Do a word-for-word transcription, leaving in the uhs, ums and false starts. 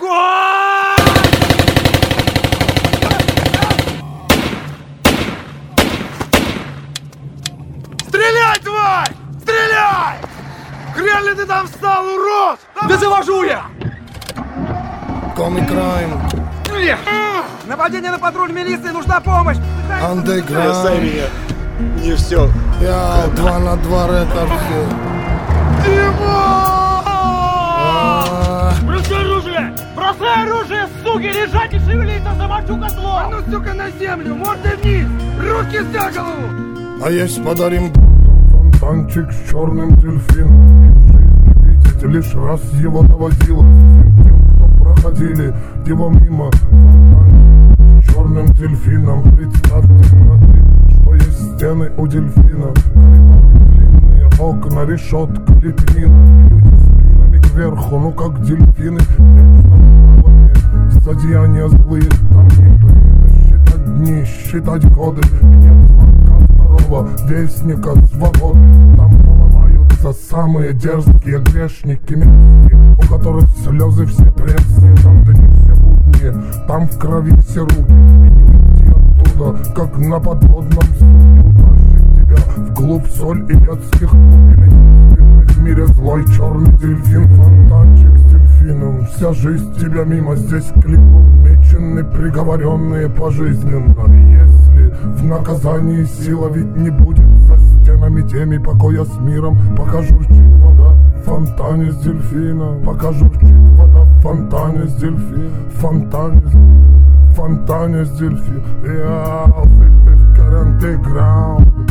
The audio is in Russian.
Огонь! Стреляй, тварь! Стреляй! Хрен ли ты там встал, урод? Да завожу я! Коми Крайм. Нападение на патруль милиции, нужна помощь! Андеграунд. меня. Не все. Я два на два рекорды. Дима! Бросай оружие! Бросай оружие, суки! Лежать и шевелиться, замочу котлом! А ну, сука, на землю! Мордой вниз! Руки за голову! А есть подарим фонтанчик с черным дельфином. И в жизни видеть лишь раз его доводило. Всем тем, кто проходили его мимо. Фонтанчик с черным дельфином. Представьте, браты, что есть стены у дельфина. Длинные окна, решетка, лепнина. И люди спинами кверху, ну как дельфины. Вечно плавание, зодеяния злые. Там не принято считать дни, считать годы. И нет звонка второго вестника свободы. Там поломаются самые дерзкие грешники, мерзкие, у которых слезы все пресные. Там да не все будни, там в крови все руки. И не уйти оттуда, как на подводном судне. Утащит тебя вглубь соль и детских глубин. В мире злой черный дельфин, фонтанчик с дельфином. Вся жизнь тебя мимо, здесь клипом мечены, приговоренные пожизненно. И если в наказании сила ведь не будет, за стенами теми покоя с миром, пока журчит вода в фонтане с дельфина. Пока журчит вода в фонтане с дельфина. В фонтане с, фонтане с дельфина. Я, ты в карантеграунд.